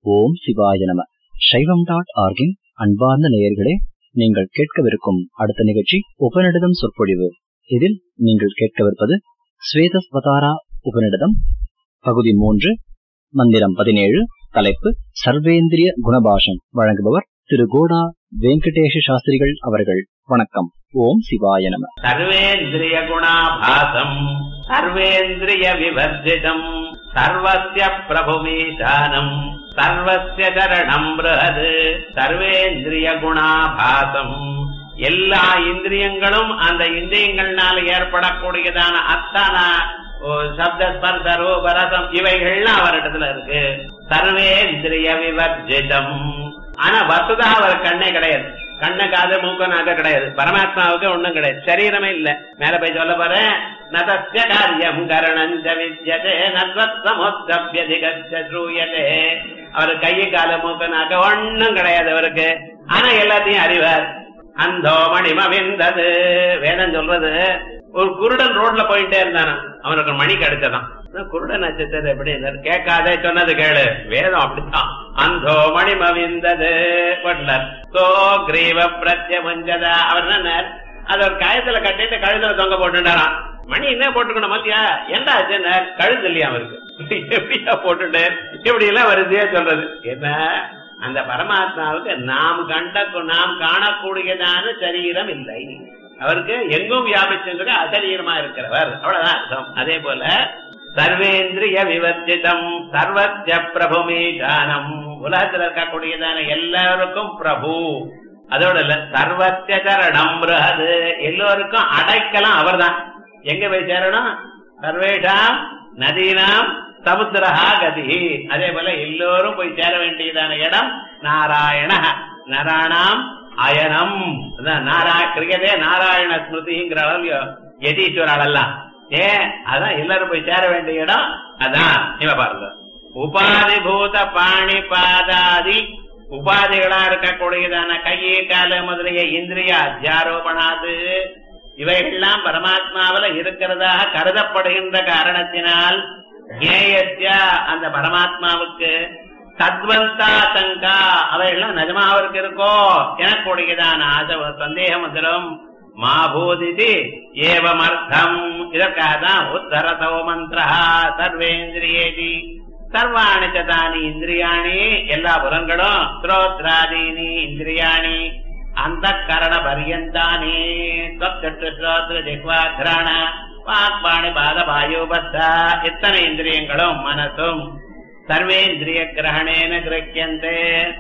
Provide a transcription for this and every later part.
ஓம் சிவாய நம. சைவம்.org-இன் அன்பார்ந்த நேயர்களே, நீங்கள் கேட்கவிருக்கும் அடுத்த நிகழ்ச்சி உபநிடதம் சொற்பொழிவு. இதில் நீங்கள் கேட்கவிருப்பது ஸ்வேதஸ்வதாரா உபநிடதம் பகுதி 3, மந்திரம் 17, தலைப்பு சர்வேந்திரிய குணபாஷம். வழங்குபவர் திரு கோடா வெங்கடேஷ சாஸ்திரிகள் அவர்கள். வணக்கம். ஓம் சிவாய நம. சர்வேந்திரிய குணாபாசம் சர்வேந்திரிய விவர்ஜிதம் சர்வஸ்ய பிரபுமீசானம் சர்வஸ்ய சரணம் ப்ரஹத். சர்வேந்திரிய குணாபாசம், எல்லா இந்திரியங்களும் அந்த இந்திரியங்கள்னால ஏற்படக்கூடியதான அத்தன சப்த ஸ்பர்ச ரூப ரசம் இவைகள்லாம் அவரிடத்துல இருக்கு. சர்வேந்திரிய விவர்ஜிதம். ஆனா வசுதா அவர் கண்ணே கிடையாது, கண்ணு காது மூக்க நாக்க கிடையாது. பரமாத்மாவுக்கு ஒண்ணும் கிடையாது, சரீரமே இல்ல. மேல போய் சொல்ல போறேன். நதஸ்ய காரியம் கரணஞ்ச வித்யதே நத்வத்சமுத்தப்யதிகச்ச ஸ்ரூயதே. அவர் கையை கால மூக்க நாக்க ஒண்ணும் கிடையாது அவருக்கு. ஆனா எல்லாத்தையும் அறிவார். அந்தோ மணிமவிந்தது வேதம் சொல்றது. ஒரு குருடன் ரோட்ல போயிட்டே இருந்தானா, அவனுக்கு மணி கிடைச்சதான். குருடன் நட்சத்திரம் எப்படி கேட்காதே சொன்னது கேளு. வேதம் அப்படித்தான். அந்தோ மணிமவிந்தது சோ கிரீவ பிரத்யமுஞ்சதா. அவர் என்ன, அது ஒரு காயத்துல கட்டிட்டு கழுத்துல தொங்க போட்டுட்டாராம். மணி என்ன போட்டுக்கணும் மத்தியா, என்ன ஆச்சு, கழுத்து இல்லையா அவருக்கு, எப்படியா போட்டுட்டு இப்படி எல்லாம் வருதே சொல்றது. என்ன, அந்த பரமாத்மாவுக்கு நாம் காணக்கூடியதான சரீரம் இல்லை. அவருக்கு எங்கும் வியாபிச்சிருக்க அசரீரமா இருக்கிறவர், அவ்வளவுதான் அர்த்தம். அதே போல சர்வேந்திரிய விவர்ஜிதம் சர்வஸ்ய பிரபுமீசானம், உலகத்தில் இருக்கக்கூடியதான எல்லாருக்கும் பிரபு. அதோட இல்ல, சர்வஸ்ய சரணம் ப்ரஹத், எல்லோருக்கும் அடைக்கலாம் அவர் தான். எங்க போய் சேரணும்? சர்வேஷாம் நதீனாம் சமுத்திரஹா கதி. அதே போல எல்லோரும் போய் சேர வேண்டியதான இடம் நாராயண. நராணாம் அயனம். கிரிக்கெட்டே நாராயண ஸ்மிருதிங்கிற அளவு யதீஸ்வர அளெல்லாம் அதான் எல்லாரும் போய் சேர வேண்டிய இடம். அதான் இவ பாருங்க. உபாதி பூத பாணி பாதாதி, உபாதிகளா இருக்கக்கூடியதான கையே கால முதலிய இந்திரிய அத்தியாரோபணாது, இவைகள்லாம் பரமாத்மாவில இருக்கிறதாக கருதப்படுகின்ற காரணத்தினால் அந்த பரமாத்மாவுக்கு தத்வந்தா சங்கா, அவைகள்லாம் நிஜமா அவருக்கு இருக்கோ எனக்கூடியதான சந்தேகம் வந்துடும். மாபூதிதி ஏவமர்த்தம். இதற்காக தான் உத்தரதோ மந்திரா சர்வேந்திரியேதி சர்வாணி சதானி இந்திரியாணி, எல்லா புலன்களும் ஸ்ரோத்ராதீனி இந்திரியாணி அந்த கரண பரியந்தானி ஸ்ரோத்ர ஜிஹ்வா கிராண வாக்பாணி பாத வாயுபஸ்தா, இத்தனை இந்திரியங்களும் மனசும் சர்வேந்திரிய கிரகணேன கிரஹ்யந்தே.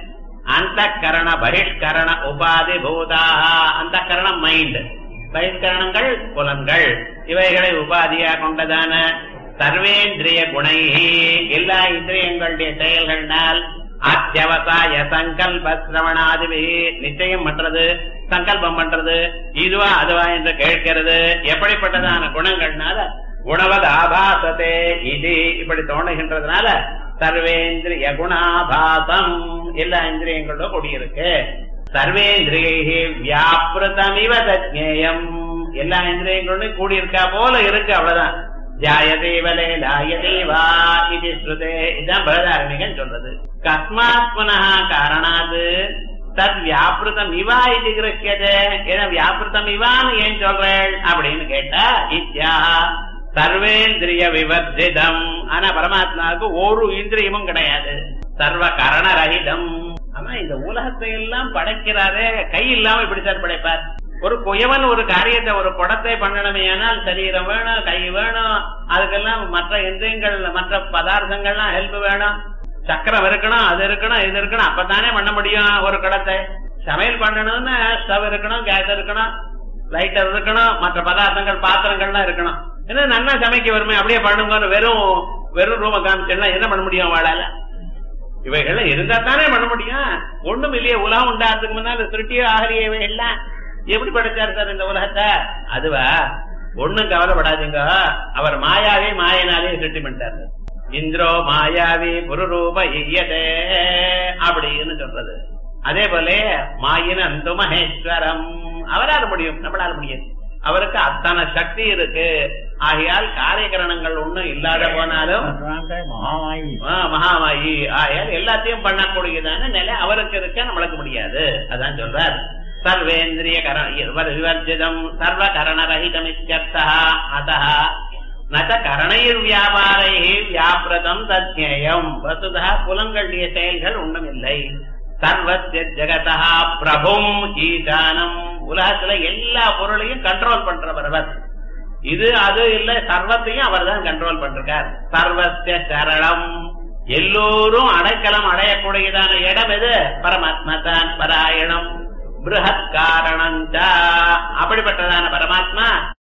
அந்த கரண பகிஷ்கரண உபாதி பூதாக. அந்த கரணம் மைண்ட், பகிஷ்கரணங்கள் புலன்கள், இவைகளை உபாதியா கொண்டதான சர்வேந்திரிய குணை, எல்லா இந்திரியங்களுடைய செயல்களால் அத்தியவசாய சங்கல்ப சிரவணாதிபி, நிச்சயம் பண்றது, சங்கல்பம் பண்றது, இதுவா அதுவா என்று கேட்கிறது. எப்படிப்பட்டதான குணங்கள்னால குணவத் ஆபாசத்தே இது இப்படி தோணுகின்றதுனால சர்வேந்திரிய குணாபாசம், எல்லா இந்திரியங்களோட கூடியிருக்கு. சர்வேந்திரியை வியாபிருதமிவ தஜ்ஞேயம், எல்லா இந்திரியங்களோட கூடியிருக்கா போல இருக்கு, அவ்வளவுதான். ஜாயதேவலே லாயதேவா இது ஸ்ருதே. இதுதான் பரதாரணிகன் சொல்றது. கஸ்மாத் புனः காரணாது தத் வியாபிருதம் இவா இது கிரஹ்யதே. ஏன்னா வியாபிருதம் இவான்னு ஏன் சொல்றேன் அப்படின்னு கேட்டா, இத்யா சர்வேந்திரிய விவர்ஜிதம். ஆனா பரமாத்மாவுக்கு ஒரு இந்திரியமும் கிடையாது, சர்வ கரண ரஹிதம். ஆனா இந்த உலகத்தை எல்லாம் படைக்கிறாரே, கை இல்லாம இப்படி சார் படைப்பார்? ஒரு குயவன் ஒரு காரியத்தை, ஒரு குடத்தை பண்ணணுமே ஆனால் சரீரம் வேணும், கை வேணும், அதுக்கெல்லாம் மற்ற இந்திரியங்கள் மற்ற பதார்த்தங்கள்லாம் ஹெல்ப் வேணும். சக்கரம் இருக்கணும், அது இருக்கணும், இது இருக்கணும், அப்பதானே பண்ண முடியும் ஒரு குடத்தை. சமையல் பண்ணணும்னு ஸ்டவ் இருக்கணும், கேஸ் இருக்கணும், லைட்டர் இருக்கணும், மற்ற பதார்த்தங்கள் பாத்திரங்கள்லாம் இருக்கணும். என்ன நல்லா சமைக்க வருமே, அப்படியே பண்ணுங்க. வெறும் ரூம காமிச்செல்லாம் என்ன பண்ண முடியும் வாழால? இவைகள்லாம் இருந்தா தானே பண்ண முடியும். ஒண்ணும் இல்லையே, உலகம் உண்டாகிறதுக்கு முன்னால திருட்டியோ ஆகலையே, இவைகள்லாம் எப்படி படைச்சாரு சார் இந்த உலகத்தை? அதுவா, ஒண்ணும் கவலைப்படாதீங்க. அவர் மாயாவே மாயனாலே சிருஷ்டி பண்ணிட்டாரு. இந்திரோ மாயாவி புருரூப இயதே அப்படின்னு சொல்றது. அதே போல மாயின் அந்து மகேஸ்வரம், அவரால் முடியும், நம்மளால முடியாது. அவருக்கு அத்தனை சக்தி இருக்கு. ஆகையால் காரியகரணங்கள் ஒண்ணும் இல்லாத போனாலும் மகாமாயி ஆகையால் எல்லாத்தையும் பண்ணக்கூடியதான நிலை அவருக்கு இருக்க நம்மளுக்கு முடியாது. அதான் சொல்றார் சர்வேந்திரிய விவர்ஜிதம் சர்வ கரணரகிதம் இத்யர்த்தः அதः ந கரணைர் வியாபாரை வியாபிரதம் தத்ஞேயம். வசுதா புலங்களுடைய செயல்கள் ஒண்ணும் இல்லை. சர்வஸ்ய ஜெகதா பிரபும் ஈசானம் உலகத்துல எல்லா பொருளையும் கண்ட்ரோல் பண்றவர் அவர். இது அது இல்ல, சர்வத்தையும் அவர் தான் கண்ட்ரோல் பண்றார். சர்வஸ்ய சரணம் எல்லோரும் அடைக்கலம் அடையக்கூடியதான இடம் எது? பரமாத்மா தான். பராயணம் பிருஹத் காரணம் அப்படிப்பட்டதான பரமாத்மா